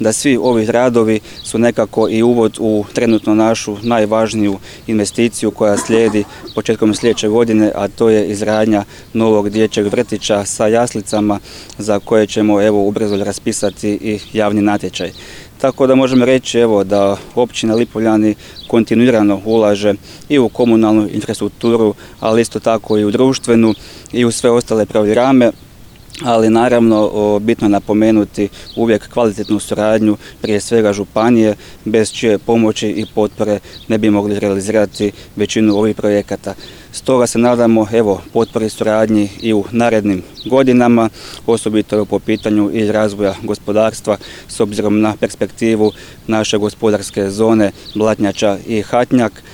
da svi ovi radovi su nekako i uvod u trenutno našu najvažniju investiciju koja slijedi početkom sljedeće godine, a to je izgradnja novog dječjeg vrtića sa jaslicama za koje ćemo ubrzo raspisati i javni natječaj. Tako da možemo reći da općina Lipovljani kontinuirano ulaže i u komunalnu infrastrukturu, ali isto tako i u društvenu i u sve ostale programe. Ali naravno bitno je napomenuti uvijek kvalitetnu suradnju prije svega županije, bez čije pomoći i potpore ne bi mogli realizirati većinu ovih projekata. Stoga se nadamo potpori suradnji i u narednim godinama, osobito po pitanju i razvoja gospodarstva s obzirom na perspektivu naše gospodarske zone Blatnjača i Hatnjak,